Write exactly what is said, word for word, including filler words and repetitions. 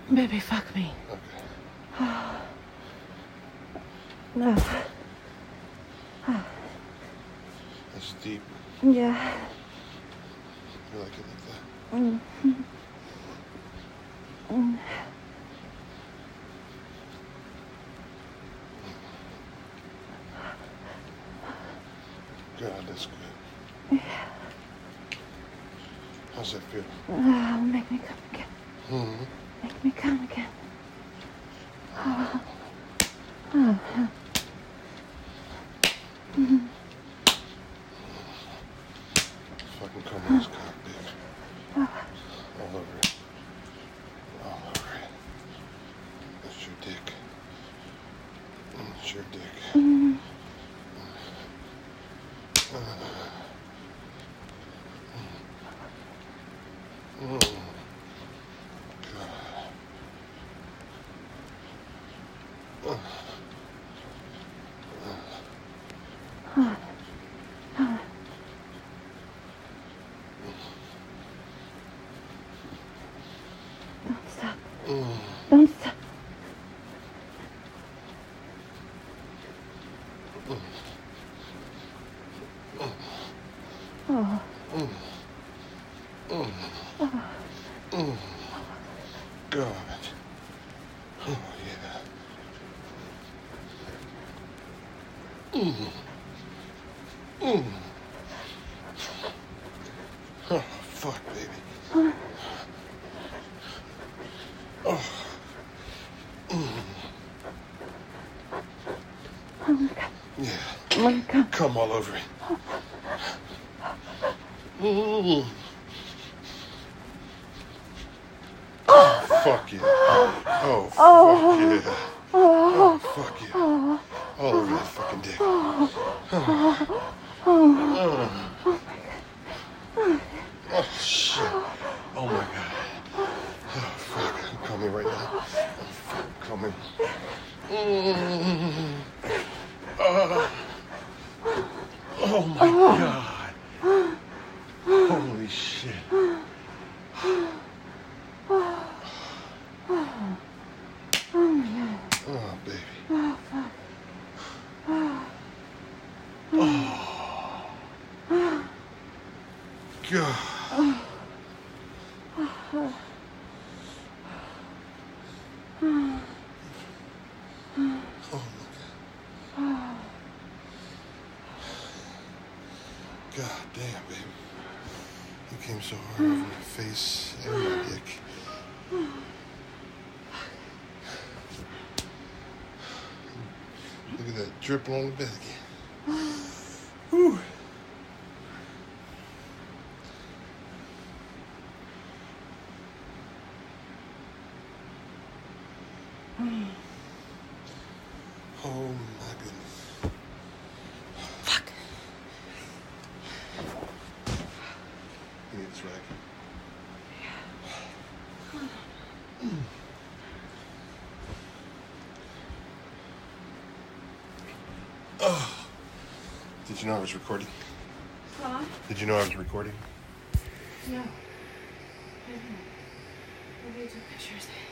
Baby, fuck me. Okay. No. That's deep. Yeah. You like it like that? Mm. Mm. God, that's good. Yeah. How's that feel? Oh, make me come again. Mm-hmm. Make me come again. Oh. Oh. Mm-hmm. Fucking come on this cock, baby. All over it. All over it. That's your dick. That's your dick. Mm-hmm. Uh, mm. Mm. God. Uh. Oh. Oh. Don't stop. Mm. Don't stop. Mm. Oh. Mm. Mm. Oh. Mm. God. Oh, yeah. Mm. Mm. Oh, fuck, baby. Oh. Oh. Mm. Oh my God. Yeah. Oh my God. Come all over it. Mm. Oh, fuck yeah. Oh, Oh. fuck yeah. Oh. Oh, fuck yeah. Oh. All over that fucking dick. Oh. Oh. Oh. Oh. Oh my God. Oh, shit. Oh, my God. Oh, fuck. Call me right now. Oh, fuck. Call me. Mm. Oh. Oh, my God. Holy shit. Oh, baby. Oh, fuck. Oh. Oh. God. Oh. Oh. Oh. Oh, my God. God damn, baby. You came so hard over my face and my dick. Look at that drip on the bed again. Whew. Oh my goodness. Fuck. You need this rag. Oh. Did you know I was recording? Huh? Did you know I was recording? No. I didn't. Maybe you took pictures.